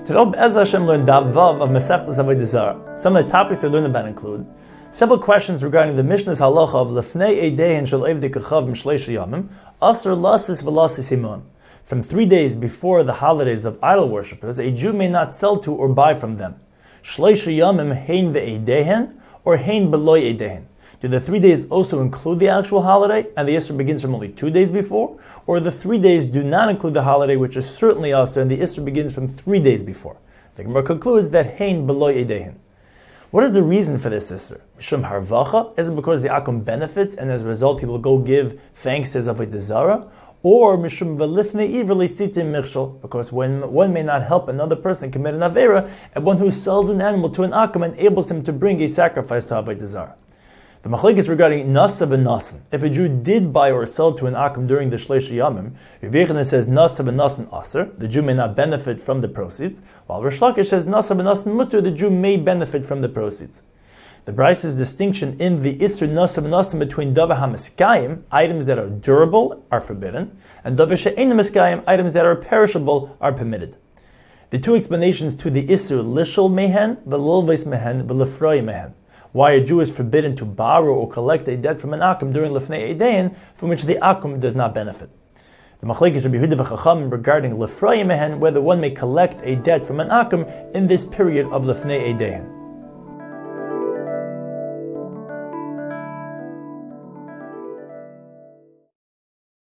Today, Be'ez Hashem learned Daf Vav of Masechtas Avodah Zarah. Some of the topics we learned about include several questions regarding the Mishnah's halacha of Lefnei Eidein Shel Evdei Kachav M'Shleish Yamim, Asr Lasis V'Lasis Imon. From 3 days before the holidays of idol worshippers, a Jew may not sell to or buy from them. Shleish Yamim Hein Ve'eidehen or Hein Beloy Eidehen. Do the 3 days also include the actual holiday, and the Isser begins from only 2 days before? Or the 3 days do not include the holiday, which is certainly Isser, and the Isser begins from 3 days before? The Gemara concludes that Hein Beloy Eidehen. What is the reason for this Isser? Mishum Harvacha? Is it because the Akum benefits, and as a result he will go give thanks to his Avodah Zarah? Or Mishum Velifnei Iver Leisitim Michshol? Because when one may not help another person commit an Avera, and one who sells an animal to an Akum enables him to bring a sacrifice to Avodah Zarah. The machlek is regarding nasa v'nasan. If a Jew did buy or sell to an akum during the Shleish Yamim, Rabbi Yochanan says nasa v'nasan aser, the Jew may not benefit from the proceeds, while Rish Lakish says nasa v'nasan mutter, the Jew may benefit from the proceeds. The Braisa's distinction in the Isser nasa v'nasan between davar hamiskayim, items that are durable, are forbidden, and davar she'ein miskayim, items that are perishable, are permitted. The two explanations to the Isser lishol mehen, v'lolves mehen, v'lefroi mehen. Why a Jew is forbidden to borrow or collect a debt from an akum during Lefnei Eidein, from which the akum does not benefit. The machlek is Rabbi Yehuda v'Chachamim regarding Lefroi mehen, whether one may collect a debt from an akum in this period of Lefnei Eidein.